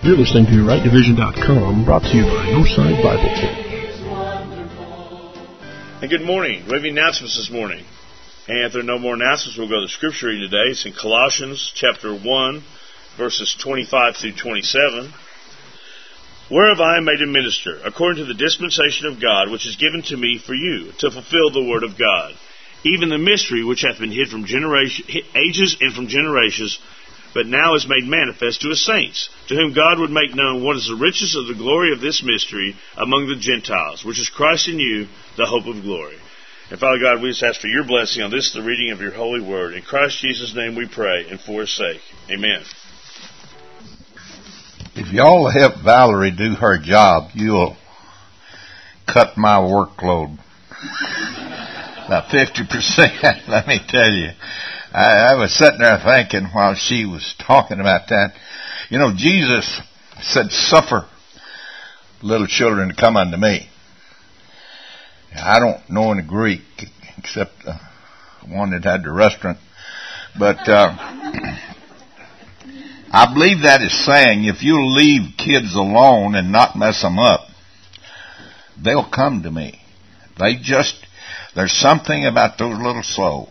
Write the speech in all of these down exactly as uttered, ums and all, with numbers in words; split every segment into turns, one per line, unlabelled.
You're listening to right division dot com, brought to you by Northside Bible Church.
And good morning. Do we have any announcements this morning? And if there are no more announcements, we'll go to the scripture reading today. It's in Colossians chapter one, verses twenty-five through twenty-seven. Whereof I am made a minister, according to the dispensation of God, which is given to me for you, to fulfill the word of God, even the mystery which hath been hid from generation, ages and from generations, but now is made manifest to his saints, to whom God would make known what is the riches of the glory of this mystery among the Gentiles, which is Christ in you, the hope of glory. And Father God, we just ask for your blessing on this, the reading of your holy word. In Christ Jesus' name we pray, and for his sake. Amen.
If y'all help Valerie do her job, you'll cut my workload about fifty percent, let me tell you. I, I was sitting there thinking while she was talking about that, you know, Jesus said, suffer little children to come unto me. I don't know any Greek except the one that had the restaurant, but uh, I believe that is saying if you leave kids alone and not mess them up, they'll come to me. They just, there's something about those little souls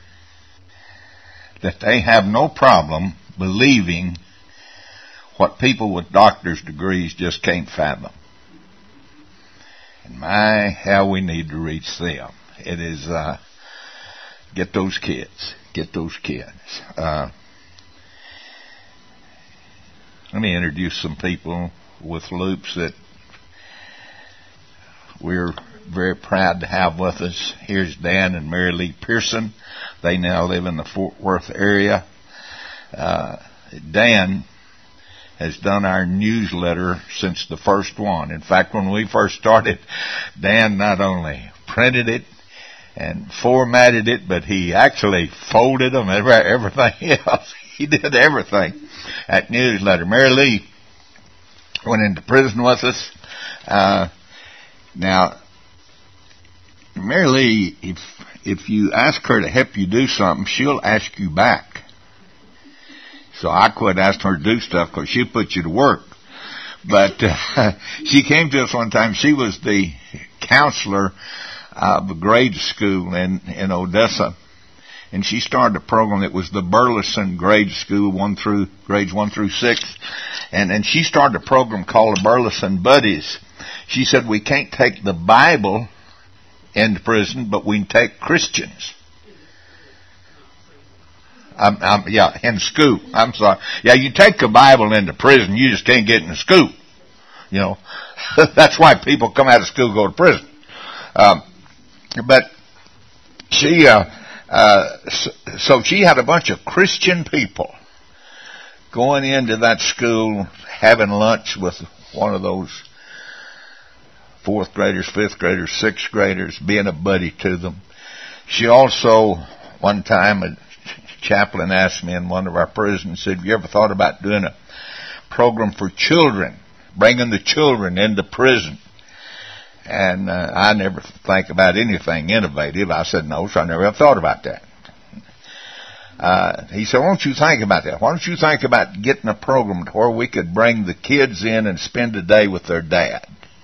that they have no problem believing what people with doctor's degrees just can't fathom. And my, how we need to reach them. It is, uh, get those kids. Get those kids. Uh, let me introduce some people with Loops that we're very proud to have with us. Here's Dan and Mary Lee Pearson. They now live in the Fort Worth area. Uh, Dan has done our newsletter since the first one. In fact, when we first started, Dan not only printed it and formatted it, but he actually folded them, everything else. He did everything. That newsletter. Mary Lee went into prison with us. Uh, now, Mary Lee, if if you ask her to help you do something, she'll ask you back. So I quit asking her to do stuff because she'll put you to work. But uh, she came to us one time. She was the counselor of a grade school in, in Odessa. And she started a program that was the Burleson grade school, one through grades one through six. And, and she started a program called the Burleson Buddies. She said, we can't take the Bible into prison, but we can take Christians. Um, um, yeah, in school. I'm sorry. Yeah, you take the Bible into prison, you just can't get in the school. You know, that's why people come out of school and go to prison. Um, but she, uh, uh, so she had a bunch of Christian people going into that school, having lunch with one of those fourth graders, fifth graders, sixth graders, being a buddy to them. She also, one time, a chaplain asked me in one of our prisons, said, have you ever thought about doing a program for children, bringing the children into prison? And uh, I never think about anything innovative. I said, no, so I never have thought about that. Uh, he said, why don't you think about that? Why don't you think about getting a program to where we could bring the kids in and spend a day with their dad?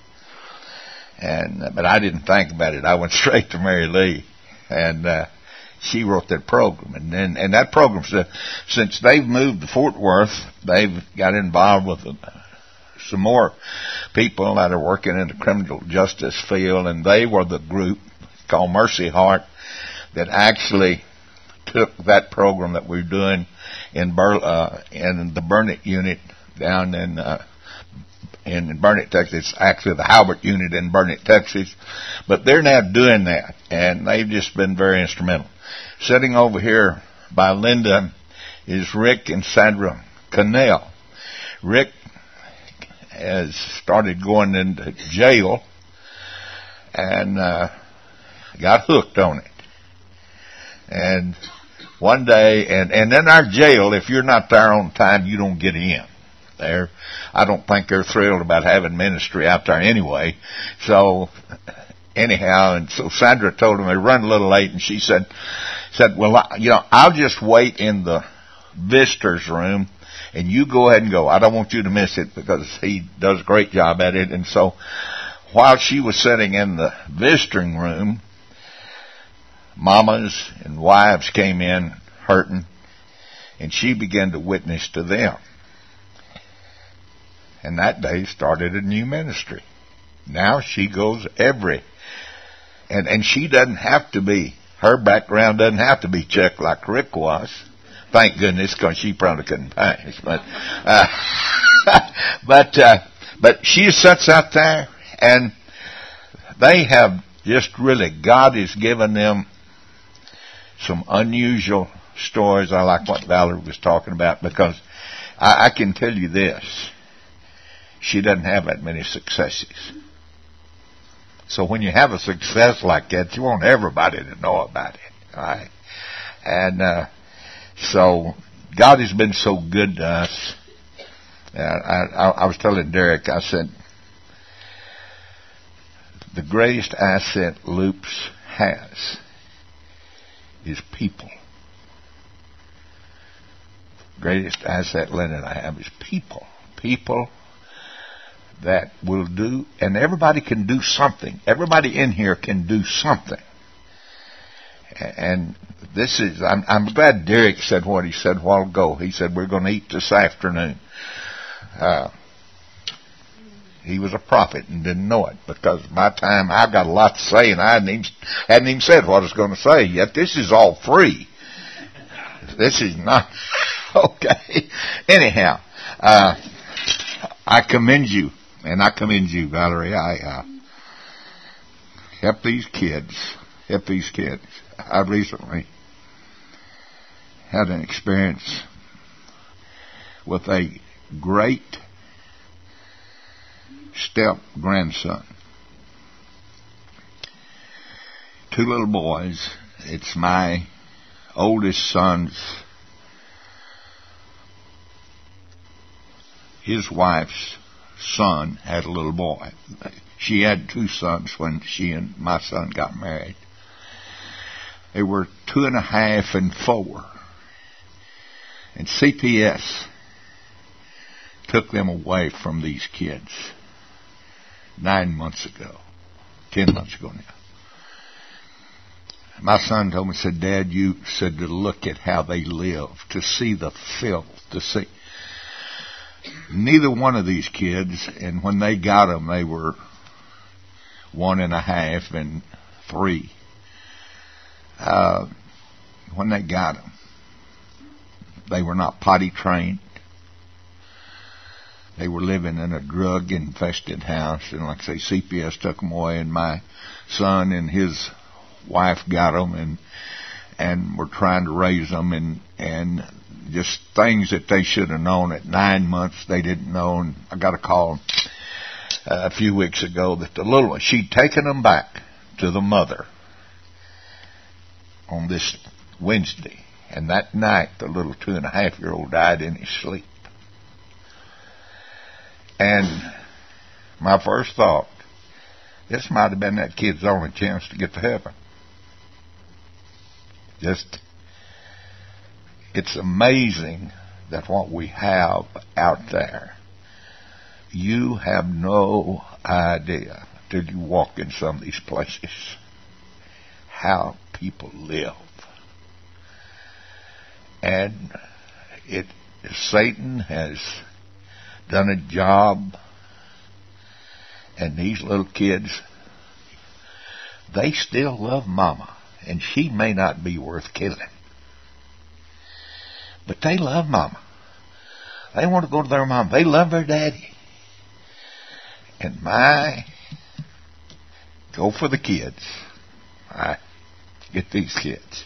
And uh, but I didn't think about it. I went straight to Mary Lee, and uh, she wrote that program. And then, and that program, since they've moved to Fort Worth, they've got involved with uh, some more people that are working in the criminal justice field, and they were the group called Mercy Heart that actually took that program that we're doing in Bur- uh, in the Burnett unit down in. Uh, in Burnett, Texas. Actually the Halbert unit in Burnett, Texas. But they're now doing that, and they've just been very instrumental. Sitting over here by Linda is Rick and Sandra Cannell. Rick has started going into jail and uh, got hooked on it. And one day, and, and in our jail, if you're not there on time, you don't get in. There, I don't think they're thrilled about having ministry out there anyway. So, anyhow, and so Sandra told them they run a little late, and she said, said, well, I, you know, I'll just wait in the visitor's room And you go ahead and go. I don't want you to miss it because he does a great job at it. And so while she was sitting in the visiting room, mamas and wives came in hurting, and she began to witness to them. And that day started a new ministry. Now she goes every, and, and she doesn't have to be, her background doesn't have to be checked like Rick was. Thank goodness, because she probably couldn't pass. But, uh, but, uh, but she sits out there, and they have just really, God has given them some unusual stories. I like what Valerie was talking about, because I, I can tell you this. She doesn't have that many successes. So when you have a success like that, you want everybody to know about it. All right? And uh, so God has been so good to us. Uh, I, I was telling Derek, I said, the greatest asset Loops has is people. The greatest asset Lynn and I have is people. People that will do, and everybody can do something. Everybody in here can do something. And this is, I'm, I'm glad Derek said what he said a while ago. He said, we're going to eat this afternoon. Uh, he was a prophet and didn't know it, because by the time I've got a lot to say, and I hadn't even, hadn't even said what I was going to say yet. This is all free. This is not, okay. Anyhow, uh, I commend you. And I commend you, Valerie. I uh, help these kids. Help these kids. I recently had an experience with a great step-grandson. Two little boys. It's my oldest son's, his wife's son had a little boy. She had two sons when she and my son got married. They were two and a half and four. And C P S took them away from these kids nine months ago, ten months ago now. My son told me, said, Dad, you said to look at how they live, to see the filth, to see. Neither one of these kids, and when they got them, they were one and a half and three. Uh, when they got them, they were not potty trained. They were living in a drug-infested house, and like I say, C P S took them away, and my son and his wife got them, and and were trying to raise them, and and just things that they should have known at nine months they didn't know. And I got a call uh, a few weeks ago that the little one, she'd taken them back to the mother on this Wednesday, and that night the little two and a half year old died in his sleep. And my first thought, this might have been that kid's only chance to get to heaven. Just, it's amazing that what we have out there, you have no idea till you walk in some of these places how people live. And it, Satan has done a job, and these little kids, they still love Mama. And she may not be worth killing, but they love Mama. They want to go to their mom. They love their daddy. And my, go for the kids. I get these kids.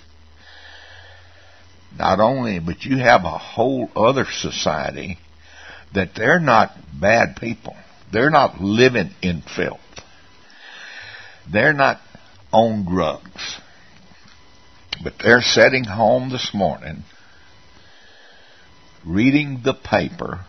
Not only, but you have a whole other society that they're not bad people. They're not living in filth. They're not on drugs. But they're sitting home this morning, reading the paper,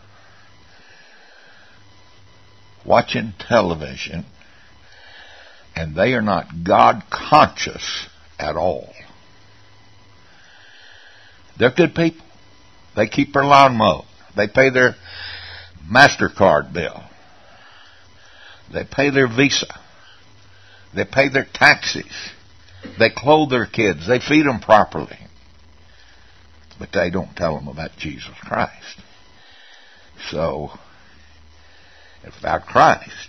watching television, and they are not God conscious at all. They're good people. They keep their lawn mowed. They pay their MasterCard bill. They pay their Visa. They pay their taxes. They clothe their kids. They feed them properly. But they don't tell them about Jesus Christ. So, without Christ,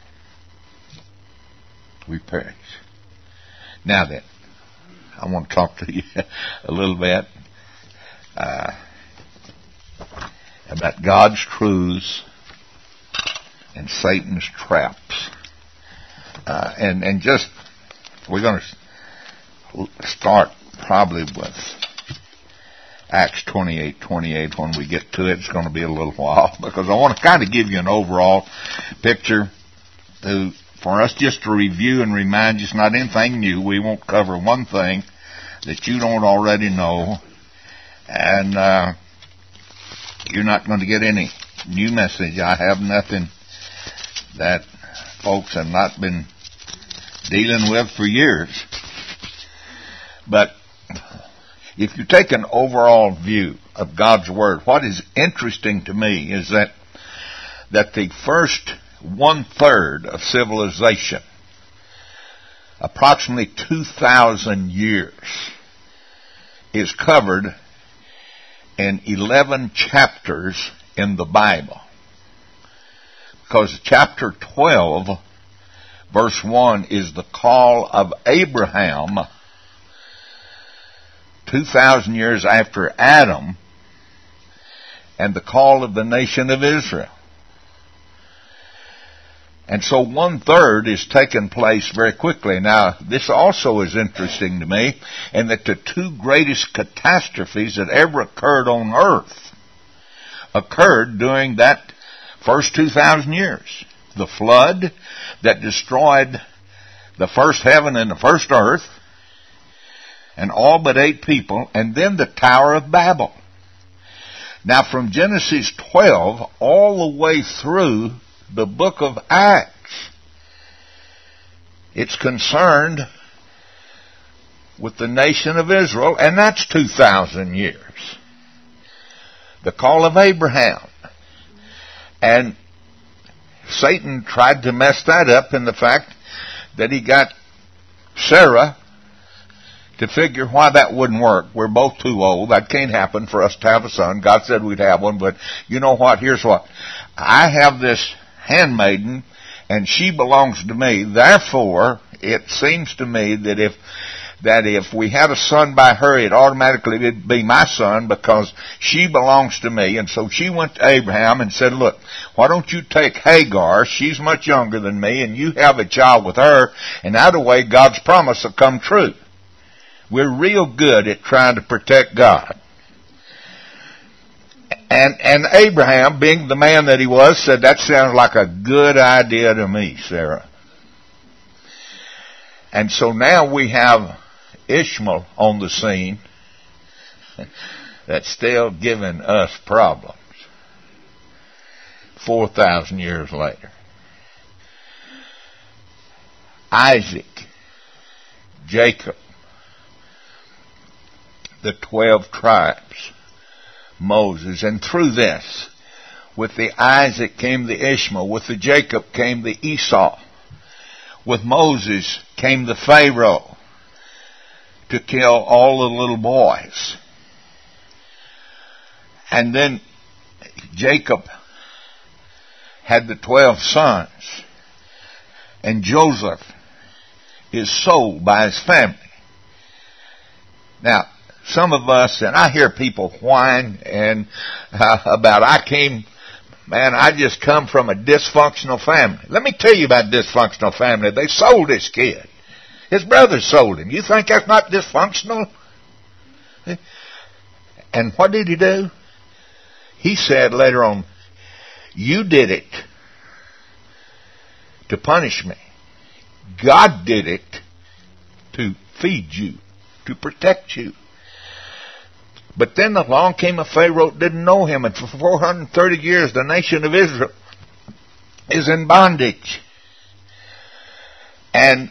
we perish. Now then, I want to talk to you a little bit uh, about God's truths and Satan's traps. Uh, and, and just, we're going to start probably with Acts twenty-eight twenty-eight. When we get to it, it's going to be a little while, because I want to kind of give you an overall picture to, for us just to review and remind you it's not anything new. We won't cover one thing that you don't already know, and uh, you're not going to get any new message. I have nothing that folks have not been dealing with for years. But if you take an overall view of God's Word, what is interesting to me is that that the first one-third of civilization, approximately two thousand years, is covered in eleven chapters in the Bible. Because chapter twelve, verse one, is the call of Abraham two thousand years after Adam, and the call of the nation of Israel. And so one-third is taking place very quickly. Now, this also is interesting to me, in that the two greatest catastrophes that ever occurred on earth occurred during that first two thousand years. The flood that destroyed the first heaven and the first earth, and all but eight people, and then the Tower of Babel. Now, from Genesis twelve all the way through the book of Acts, it's concerned with the nation of Israel, and that's two thousand years. The call of Abraham. And Satan tried to mess that up in the fact that he got Sarah to figure why that wouldn't work. We're both too old. That can't happen for us to have a son. God said we'd have one, but you know what? Here's what. I have this handmaiden, and she belongs to me. Therefore, it seems to me that if that if we had a son by her, it automatically would be my son, because she belongs to me. And so she went to Abraham and said, look, why don't you take Hagar? She's much younger than me, and you have a child with her, and that way God's promise will come true. We're real good at trying to protect God. And and Abraham, being the man that he was, said, that sounds like a good idea to me, Sarah. And so now we have Ishmael on the scene that's still giving us problems four thousand years later. Isaac, Jacob, the twelve tribes, Moses, and through this, with the Isaac came the Ishmael, with the Jacob came the Esau, with Moses came the Pharaoh to kill all the little boys. And then Jacob had the twelve sons, and Joseph is sold by his family. Now, some of us, and I hear people whine and uh, about, I came, man, I just come from a dysfunctional family. Let me tell you about dysfunctional family. They sold this kid. His brothers sold him. You think that's not dysfunctional? And what did he do? He said later on, you did it to punish me. God did it to feed you, to protect you. But then along came a Pharaoh that didn't know him, and for four hundred thirty years the nation of Israel is in bondage. And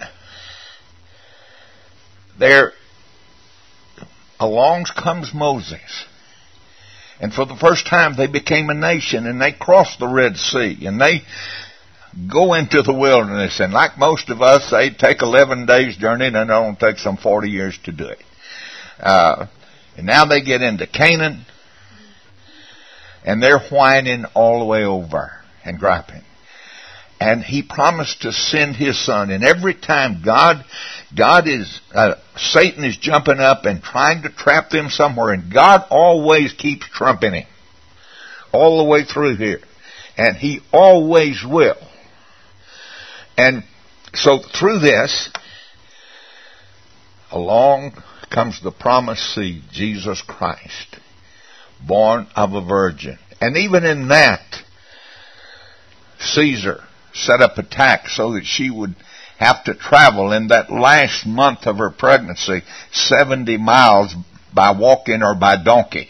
there along comes Moses, And for the first time they became a nation, and they crossed the Red Sea, and they go into the wilderness. And like most of us, they take eleven days journey, and it only takes them forty years to do it. Uh, and now they get into Canaan, and they're whining all the way over and griping. And he promised to send his son. And every time God, God is, uh, Satan is jumping up and trying to trap them somewhere. And God always keeps trumping him. All the way through here. And he always will. And so through this, along comes the promised seed, Jesus Christ, born of a virgin. And even in that, Caesar set up a tax so that she would have to travel in that last month of her pregnancy seventy miles by walking or by donkey.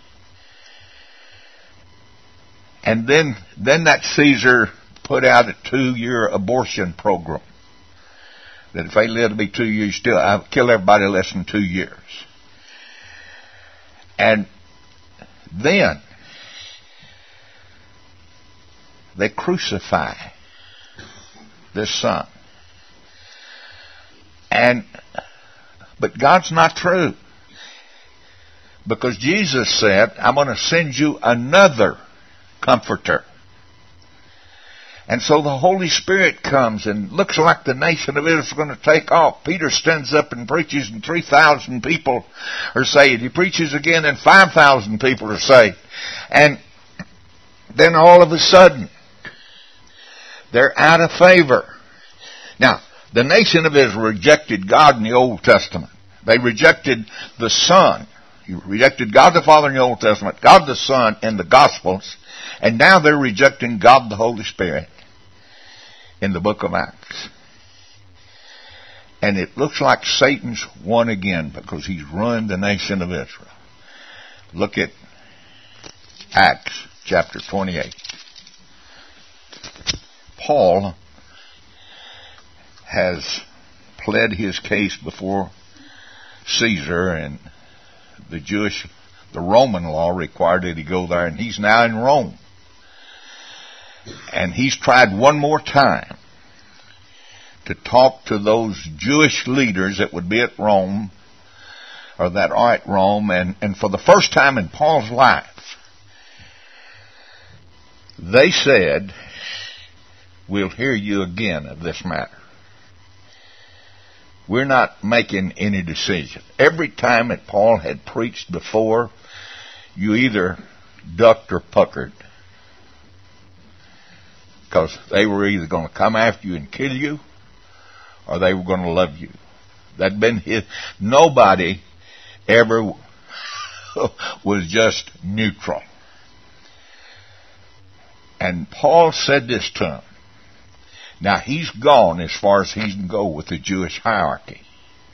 And then, then that Caesar put out a two-year abortion program. That if they live to be two years, still, I'll kill everybody less than two years. And then they crucify this son. And, but God's not through. Because Jesus said, I'm going to send you another comforter. And so the Holy Spirit comes, and looks like the nation of Israel is going to take off. Peter stands up and preaches, and three thousand people are saved. He preaches again, and five thousand people are saved. And then all of a sudden, they're out of favor. Now, the nation of Israel rejected God in the Old Testament. They rejected the Son. You rejected God the Father in the Old Testament, God the Son in the Gospels, and now they're rejecting God the Holy Spirit in the book of Acts. And it looks like Satan's won again because he's ruined the nation of Israel. Look at Acts chapter twenty-eight. Paul has pled his case before Caesar, and the Jewish, the Roman law required that he go there, and he's now in Rome. And he's tried one more time to talk to those Jewish leaders that would be at Rome, or that are at Rome, and, and for the first time in Paul's life, they said, we'll hear you again of this matter. We're not making any decision. Every time that Paul had preached before, you either ducked or puckered. Because they were either going to come after you and kill you, or they were going to love you. That'd been his. Nobody ever was just neutral. And Paul said this to him. Now, he's gone as far as he can go with the Jewish hierarchy.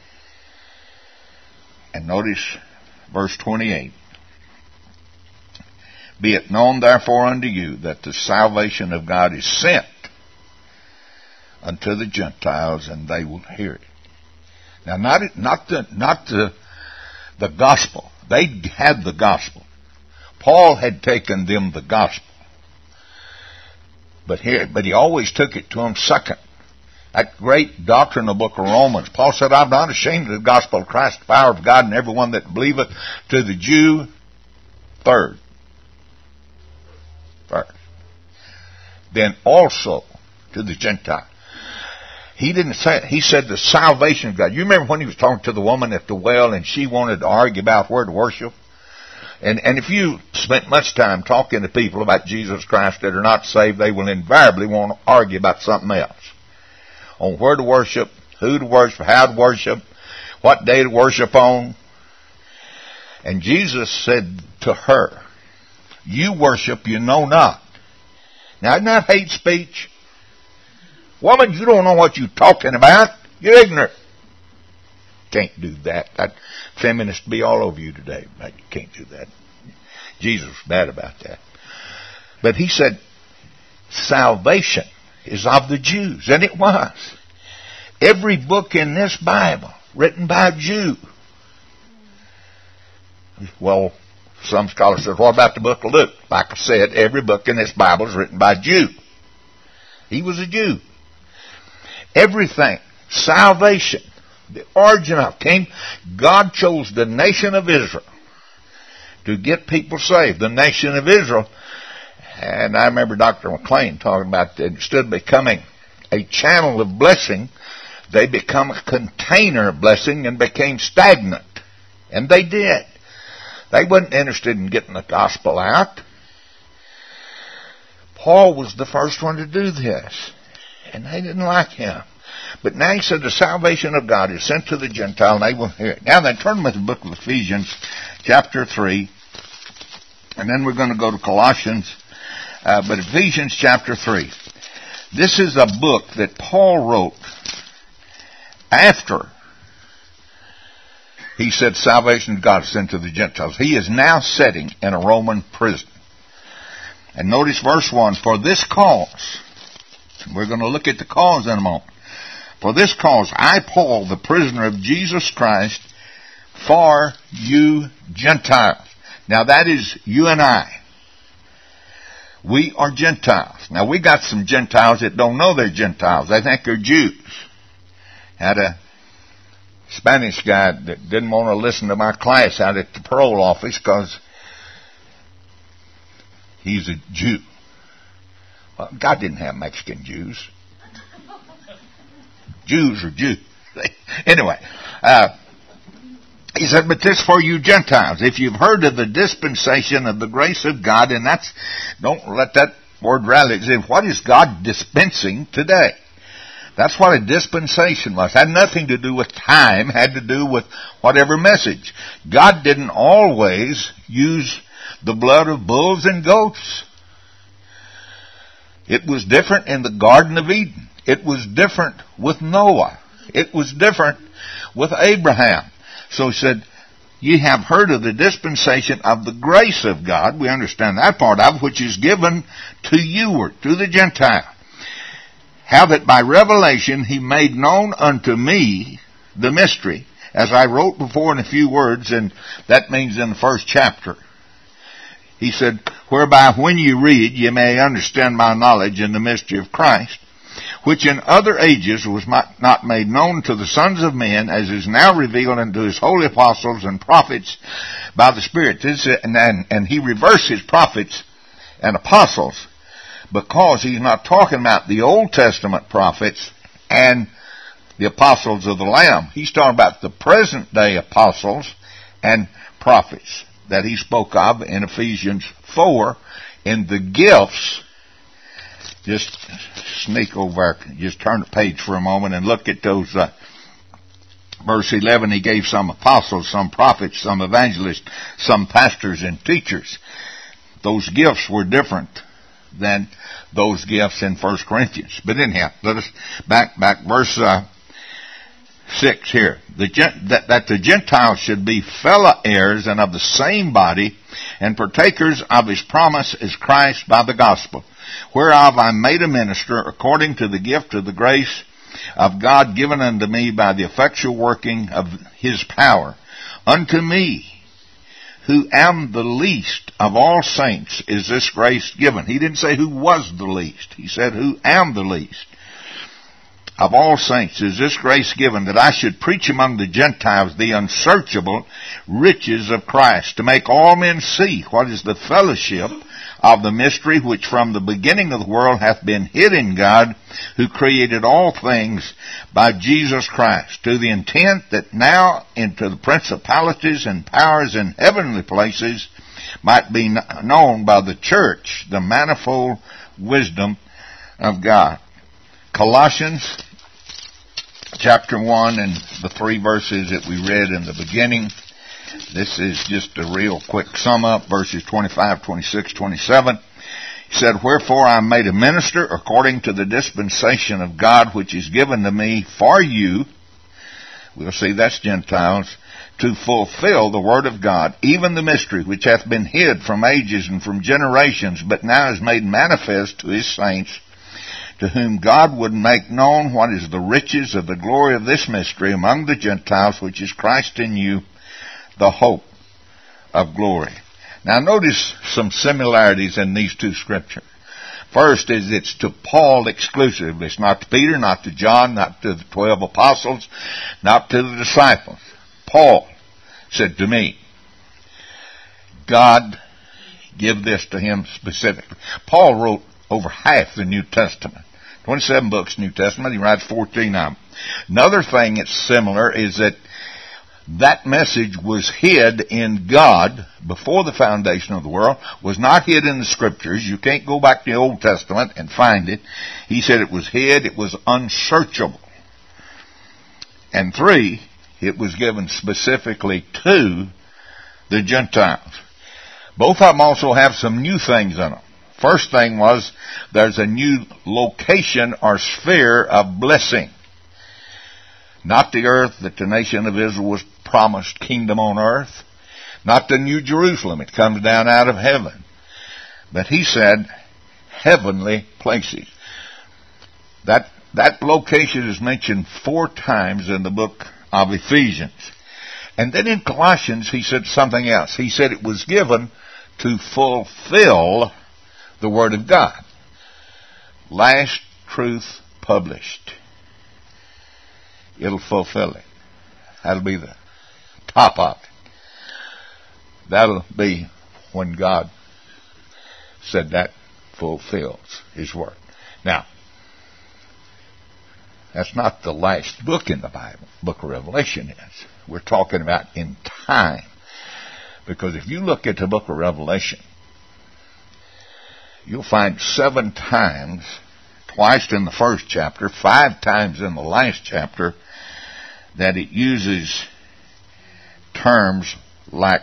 And notice verse twenty-eight. Be it known therefore unto you that the salvation of God is sent unto the Gentiles, and they will hear it. Now, not, not, the, not the, the gospel. They had the gospel. Paul had taken them the gospel. But here, but he always took it to him second. That great doctrine of the book of Romans. Paul said, I'm not ashamed of the gospel of Christ, the power of God, and everyone that believeth, to the Jew, third. First. Then also to the Gentile. He didn't say, he said the salvation of God. You remember when he was talking to the woman at the well, and she wanted to argue about where to worship? And, and if you spent much time talking to people about Jesus Christ that are not saved, they will invariably want to argue about something else. On where to worship, who to worship, how to worship, what day to worship on. And Jesus said to her, you worship you know not. Now, isn't that hate speech? Woman, you don't know what you're talking about. You're ignorant. Can't do that. That feminist be all over you today. But you can't do that. Jesus was bad about that. But he said, salvation is of the Jews. And it was. Every book in this Bible written by a Jew. Well, Some scholars said, what about the book of Luke? Like I said, every book in this Bible is written by a Jew. He was a Jew. Everything, salvation, the origin of it came, God chose the nation of Israel to get people saved. The nation of Israel, and I remember Doctor McLean talking about that instead of becoming a channel of blessing, they become a container of blessing and became stagnant. And they did. They wasn't interested in getting the gospel out. Paul was the first one to do this. And they didn't like him. But now he said the salvation of God is sent to the Gentile and they will hear it. Now then, turn with the book of Ephesians, chapter three. And then we're going to go to Colossians. Uh, but Ephesians chapter three. This is a book that Paul wrote after he said salvation of God is sent to the Gentiles. He is now sitting in a Roman prison. And notice verse one, for this cause, we're going to look at the cause in a moment. For this cause, I, Paul, the prisoner of Jesus Christ, for you Gentiles. Now that is you and I. We are Gentiles. Now we got some Gentiles that don't know they're Gentiles. They think they're Jews. Had a Spanish guy that didn't want to listen to my class out at the parole office because he's a Jew. Well, God didn't have Mexican Jews. Jews are Jews. Anyway, uh, he said, but this for you Gentiles. If you've heard of the dispensation of the grace of God, and that's, don't let that word rally. What is God dispensing today? That's what a dispensation was. It had nothing to do with time. It had to do with whatever message. God didn't always use the blood of bulls and goats. It was different in the Garden of Eden. It was different with Noah. It was different with Abraham. So he said, ye have heard of the dispensation of the grace of God. We understand that part of it, which is given to you or to the Gentile. How that by revelation he made known unto me the mystery, as I wrote before in a few words, and that means in the first chapter. He said, whereby when you read, ye may understand my knowledge in the mystery of Christ, which in other ages was not made known to the sons of men, as is now revealed unto his holy apostles and prophets by the Spirit. This, and, and, and he reverses prophets and apostles, because he's not talking about the Old Testament prophets and the apostles of the Lamb. He's talking about the present day apostles and prophets that he spoke of in Ephesians four in the gifts. Just sneak over, just turn the page for a moment and look at those. Uh, verse eleven, he gave some apostles, some prophets, some evangelists, some pastors and teachers. Those gifts were different than those gifts in First Corinthians. But anyhow, let us back back verse uh, six here. The, that, that the Gentiles should be fellow heirs and of the same body, and partakers of his promise as Christ by the gospel, whereof I made a minister according to the gift of the grace of God given unto me by the effectual working of his power. Unto me, who am the least of all saints, is this grace given. He didn't say who was the least. He said who am the least of all saints is this grace given, that I should preach among the Gentiles the unsearchable riches of Christ, to make all men see what is the fellowship of the mystery which from the beginning of the world hath been hid in God, who created all things by Jesus Christ, to the intent that now into the principalities and powers in heavenly places might be known by the church the manifold wisdom of God. Colossians chapter one and the three verses that we read in the beginning. This is just a real quick sum up, verses twenty-five, twenty-six, twenty-seven. He said, wherefore I am made a minister according to the dispensation of God, which is given to me for you. We'll see that's Gentiles, to fulfill the word of God, even the mystery which hath been hid from ages and from generations, but now is made manifest to his saints, to whom God would make known what is the riches of the glory of this mystery among the Gentiles, which is Christ in you, the hope of glory. Now notice some similarities in these two scriptures. First is it's to Paul exclusively. It's not to Peter, not to John, not to the twelve apostles, not to the disciples. Paul said to me, God give this to him specifically. Paul wrote over half the New Testament. twenty-seven books, New Testament. He writes fourteen of them. Another thing that's similar is that that message was hid in God before the foundation of the world, was not hid in the Scriptures. You can't go back to the Old Testament and find it. He said it was hid, it was unsearchable. And three, it was given specifically to the Gentiles. Both of them also have some new things in them. First thing was, there's a new location or sphere of blessing. Not the earth that the nation of Israel was promised kingdom on earth. Not the New Jerusalem. It comes down out of heaven. But he said heavenly places. That, that location is mentioned four times in the book of Ephesians. And then in Colossians he said something else. He said it was given to fulfill the Word of God. Last truth published. It'll fulfill it. That'll be the top of it. That'll be when God said that fulfills His Word. Now, that's not the last book in the Bible. Book of Revelation is. We're talking about in time. Because if you look at the book of Revelation, you'll find seven times, twice in the first chapter, five times in the last chapter, that it uses terms like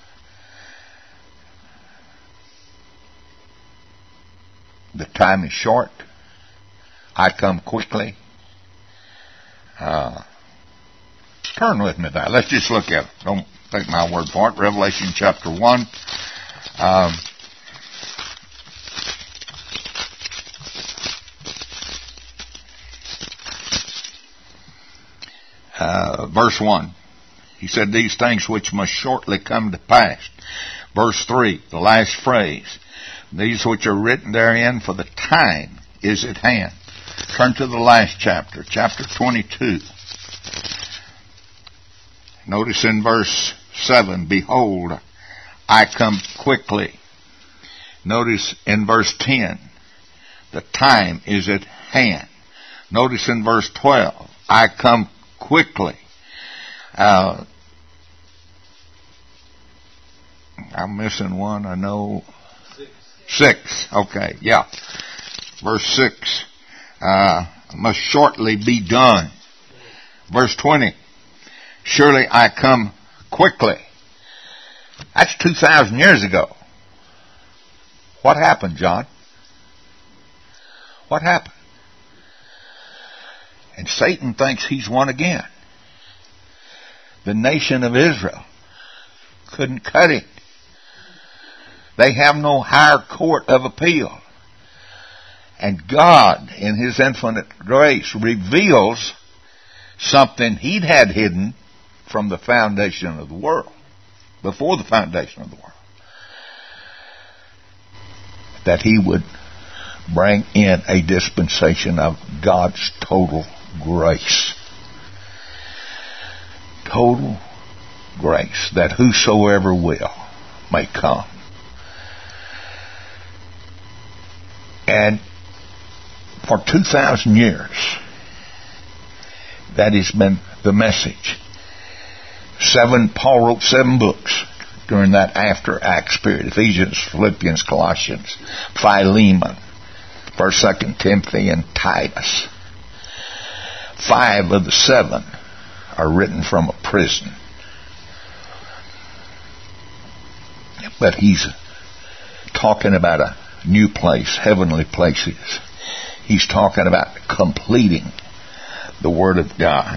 the time is short, I come quickly. Uh, turn with me there. Let's just look at it. Don't take my word for it. Revelation chapter one. Um, Uh, verse one, he said, these things which must shortly come to pass. Verse three, the last phrase, these which are written therein, for the time is at hand. Turn to the last chapter, chapter twenty-two. Notice in verse seven, behold, I come quickly. Notice in verse ten, the time is at hand. Notice in verse twelve, I come quickly. Uh, I'm missing one, I know. Six. Six. Okay, yeah. Verse six. Uh, must shortly be done. Verse twenty. Surely I come quickly. That's two thousand years ago. What happened, John? What happened? And Satan thinks he's won again. The nation of Israel couldn't cut it. They have no higher court of appeal. And God, in His infinite grace, reveals something He'd had hidden from the foundation of the world, before the foundation of the world, that He would bring in a dispensation of God's total grace. Total grace, that whosoever will may come. And for two thousand years, that has been the message. Seven, Paul wrote seven books during that after Acts period. Ephesians, Philippians, Colossians, Philemon, First, Second Timothy, and Titus. Five of the seven are written from a prison. But he's talking about a new place, heavenly places. He's talking about completing the Word of God.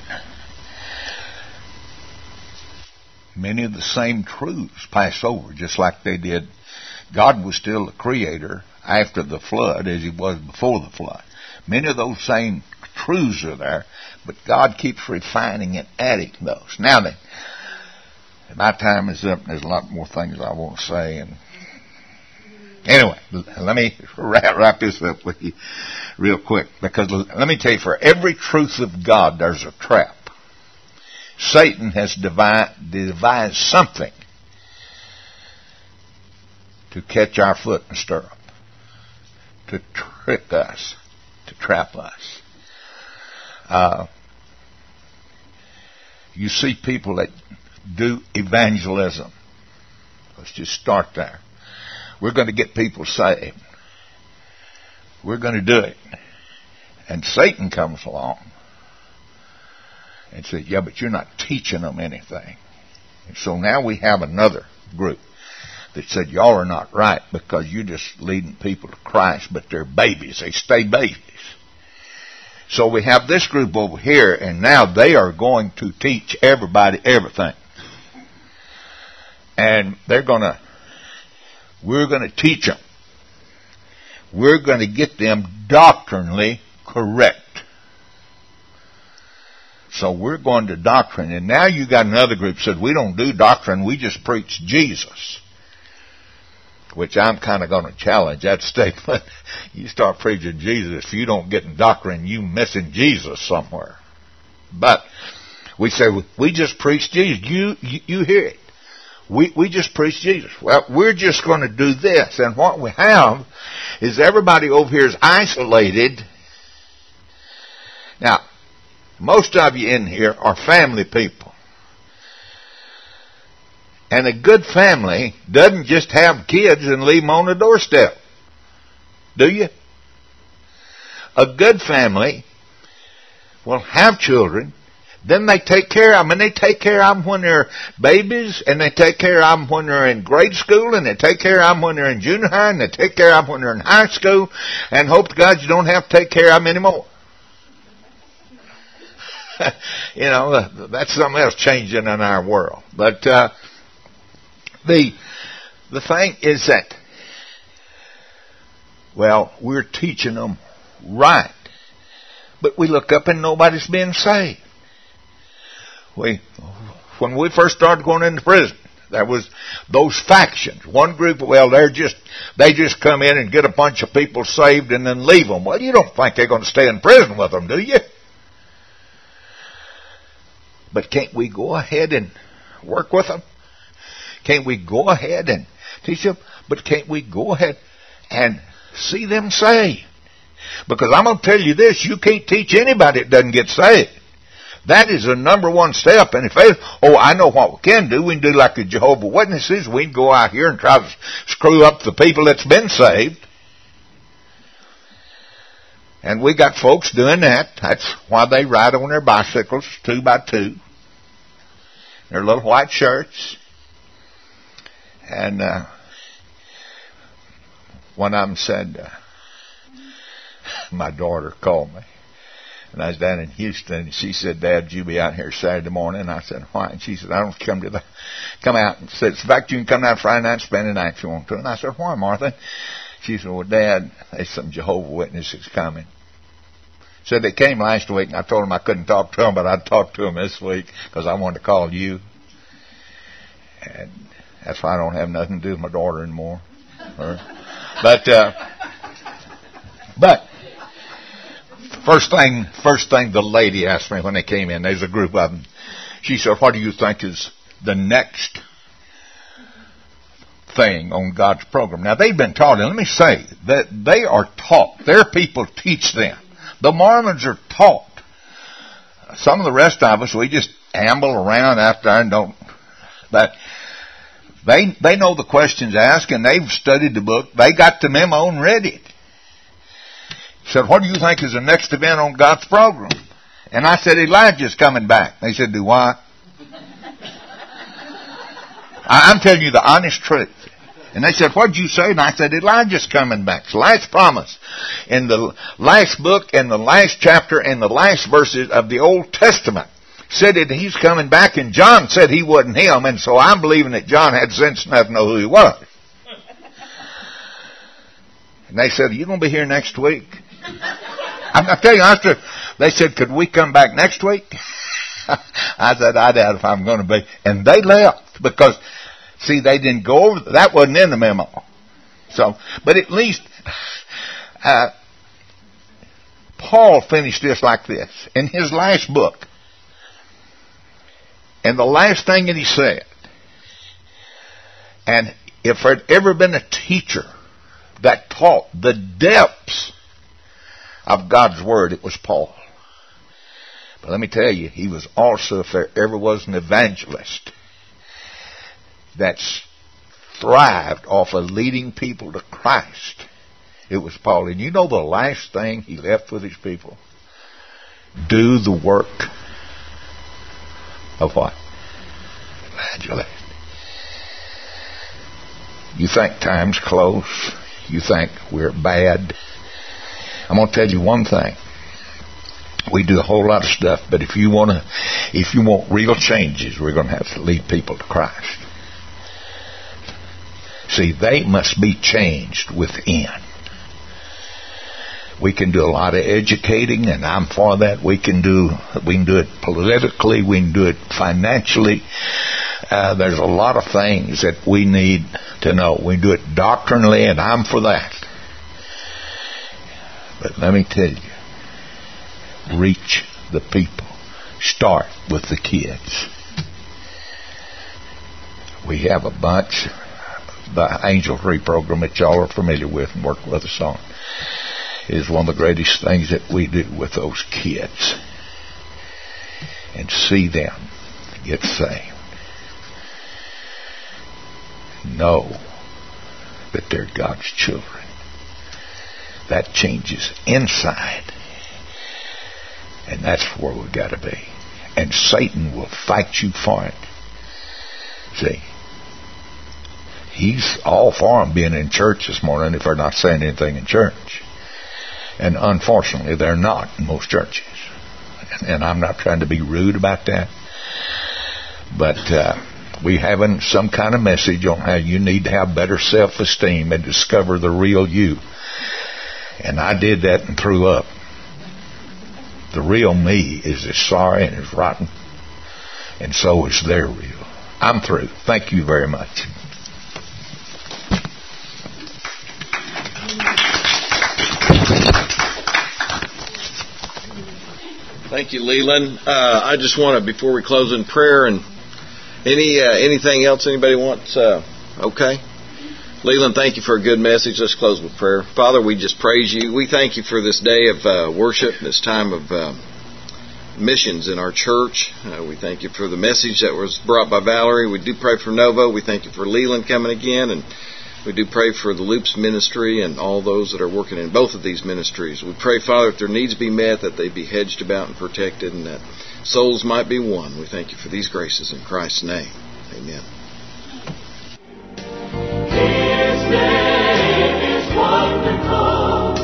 Many of the same truths pass over, just like they did. God was still the creator after the flood as He was before the flood. Many of those same truths are there, but God keeps refining and adding those. Now then, My time is up. There's a lot more things I want to say. And anyway, let me wrap, wrap this up with you real quick. Because let me tell you, for every truth of God, there's a trap. Satan has devised, devised something to catch our foot in the stirrup, to trick us, to trap us. Uh, you see people that do evangelism. Let's just start there. We're going to get people saved. We're going to do it. And Satan comes along and says, yeah, but you're not teaching them anything. And so now we have another group that said, y'all are not right because you're just leading people to Christ, but they're babies. They stay babies. So we have this group over here, and now they are going to teach everybody everything. And they're going to, we're going to teach them. We're going to get them doctrinally correct. So we're going to doctrine. And now you got another group that said, we don't do doctrine, we just preach Jesus. Which I'm kind of going to challenge that statement. You start preaching Jesus, if you don't get in doctrine, you missing Jesus somewhere. But we say, we just preach Jesus. You, you, you hear it. We, we just preach Jesus. Well, we're just going to do this. And what we have is everybody over here is isolated. Now, most of you in here are family people. And a good family doesn't just have kids and leave them on the doorstep. Do you? A good family will have children. Then they take care of them. And they take care of them when they're babies. And they take care of them when they're in grade school. And they take care of them when they're in junior high. And they take care of them when they're in high school. And hope to God you don't have to take care of them anymore. You know, that's something else changing in our world. But uh, the the thing is that, well, we're teaching them right. But we look up and nobody's being saved. We, when we first started going into prison, there was those factions. One group, well, they're just, they just come in and get a bunch of people saved and then leave them. Well, you don't think they're going to stay in prison with them, do you? But can't we go ahead and work with them? Can't we go ahead and teach them? But can't we go ahead and see them saved? Because I'm going to tell you this, you can't teach anybody that doesn't get saved. That is the number one step. And if they, oh, I know what we can do. We can do like the Jehovah's Witnesses. We can go out here and try to screw up the people that's been saved. And we got folks doing that. That's why they ride on their bicycles, two by two. Their little white shirts. And uh, one of them said, uh, my daughter called me. And I was down in Houston, and she said, Dad, you be out here Saturday morning? And I said, why? And she said, I don't come to the, come out. And said, in fact, you can come down Friday night and spend the night if you want to. And I said, why, Martha? She said, well, Dad, there's some Jehovah's Witnesses coming. Said they came last week, and I told them I couldn't talk to them, but I'd talk to them this week because I wanted to call you. And that's why I don't have nothing to do with my daughter anymore. But, uh, but, first thing, first thing the lady asked me when they came in, there's a group of them. She said, what do you think is the next thing on God's program? Now, they've been taught, and let me say, that they are taught. Their people teach them. The Mormons are taught. Some of the rest of us, we just amble around out there and don't. But they they know the questions asked, and they've studied the book. They got the memo and read it. He said, what do you think is the next event on God's program? And I said, Elijah's coming back. They said, do what? I'm telling you the honest truth. And they said, what did you say? And I said, Elijah's coming back. It's the last promise. In the last book, in the last chapter, in the last verses of the Old Testament, said that he's coming back, and John said he wasn't him, and so I'm believing that John had sense enough to know who he was. And they said, are you going to be here next week? I'm, I'm telling you, after they said, could we come back next week? I said, I doubt if I'm going to be. And they left Because, see, they didn't go over, that wasn't in the memo. So, but at least, uh, Paul finished this like this. In his last book, and the last thing that he said, and if there had ever been a teacher that taught the depths of God's Word, it was Paul. But let me tell you, he was also, if there ever was an evangelist that's thrived off of leading people to Christ, it was Paul. And you know the last thing he left with his people? Do the work of what? Evangelist. You think time's close? You think we're bad? I'm going to tell you one thing. We do a whole lot of stuff, but if you want to, if you want real changes, we're going to have to lead people to Christ. See, they must be changed within. We can do a lot of educating, and I'm for that. We can do we can do it politically. We can do it financially. Uh, there's a lot of things that we need to know. We do it doctrinally, and I'm for that. But let me tell you, reach the people. Start with the kids. We have a bunch. The Angel Tree program that y'all are familiar with and work with us on is one of the greatest things that we do with those kids. And see them get saved. Know that they're God's children. That changes inside. And that's where we've got to be. And Satan will fight you for it. See, he's all for them being in church this morning if they're not saying anything in church. And unfortunately, they're not in most churches. And, and I'm not trying to be rude about that. But uh, we having some kind of message on how you need to have better self-esteem and discover the real you. And I did that and threw up. The real me is as sorry and as rotten. And so is their real. I'm through. Thank you very much.
Thank you, Leland. Uh, I just want to, before we close in prayer, and any uh, anything else anybody wants? Uh, okay. Leland, thank you for a good message. Let's close with prayer. Father, we just praise you. We thank you for this day of uh, worship, this time of uh, missions in our church. Uh, we thank you for the message that was brought by Valerie. We do pray for Nova. We thank you for Leland coming again, and we do pray for the Loops ministry and all those that are working in both of these ministries. We pray, Father, if their needs be met, that they be hedged about and protected, and that souls might be won. We thank you for these graces in Christ's name. Amen.
His name is wonderful,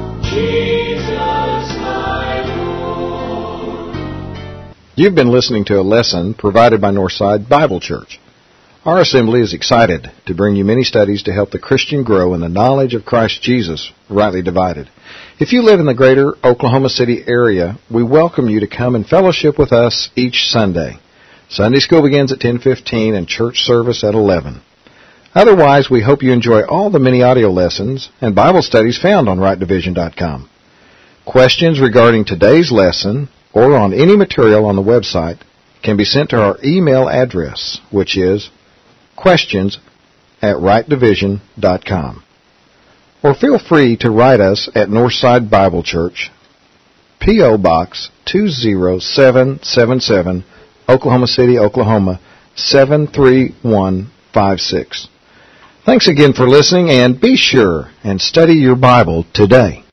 Jesus my Lord.
You've been listening to a lesson provided by Northside Bible Church. Our assembly is excited to bring you many studies to help the Christian grow in the knowledge of Christ Jesus, rightly divided. If you live in the greater Oklahoma City area, we welcome you to come and fellowship with us each Sunday. Sunday school begins at ten fifteen and church service at eleven. Otherwise, we hope you enjoy all the many audio lessons and Bible studies found on right division dot com. Questions regarding today's lesson or on any material on the website can be sent to our email address, which is questions at right division dot com. Or feel free to write us at Northside Bible Church, P O. Box two zero seven seven seven, Oklahoma City, Oklahoma seven three one five six. Thanks again for listening, and be sure and study your Bible today.